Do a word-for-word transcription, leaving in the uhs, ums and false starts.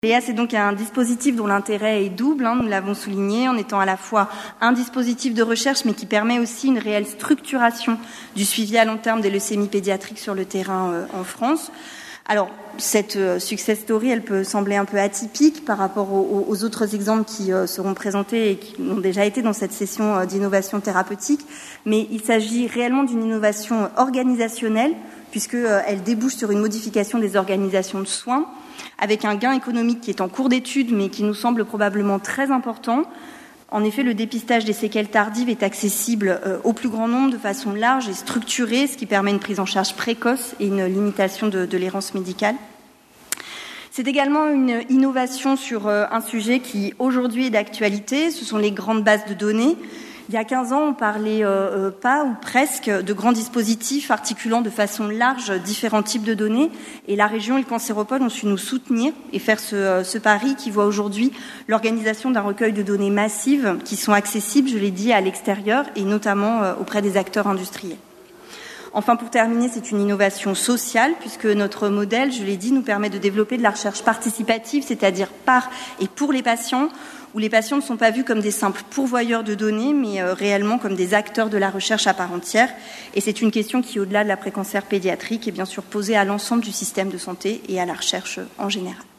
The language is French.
L'E A, c'est donc un dispositif dont l'intérêt est double, hein, nous l'avons souligné, en étant à la fois un dispositif de recherche, mais qui permet aussi une réelle structuration du suivi à long terme des leucémies pédiatriques sur le terrain euh, en France. Alors, cette euh, success story, elle peut sembler un peu atypique par rapport aux, aux autres exemples qui euh, seront présentés et qui ont déjà été dans cette session euh, d'innovation thérapeutique, mais il s'agit réellement d'une innovation organisationnelle, puisqu'elle euh, débouche sur une modification des organisations de soins, avec un gain économique qui est en cours d'étude, mais qui nous semble probablement très important. En effet, le dépistage des séquelles tardives est accessible euh, au plus grand nombre de façon large et structurée, ce qui permet une prise en charge précoce et une limitation de, de l'errance médicale. C'est également une innovation sur euh, un sujet qui, aujourd'hui, est d'actualité, ce sont les grandes bases de données. Il y a quinze ans, on parlait euh, pas ou presque de grands dispositifs articulant de façon large différents types de données. Et la région et le Cancéropole ont su nous soutenir et faire ce, ce pari qui voit aujourd'hui l'organisation d'un recueil de données massives qui sont accessibles, je l'ai dit, à l'extérieur et notamment euh, auprès des acteurs industriels. Enfin, pour terminer, c'est une innovation sociale puisque notre modèle, je l'ai dit, nous permet de développer de la recherche participative, c'est-à-dire par et pour les patients, où les patients ne sont pas vus comme des simples pourvoyeurs de données, mais euh, réellement comme des acteurs de la recherche à part entière. Et c'est une question qui, au-delà de l'après-cancer pédiatrique, est bien sûr posée à l'ensemble du système de santé et à la recherche en général.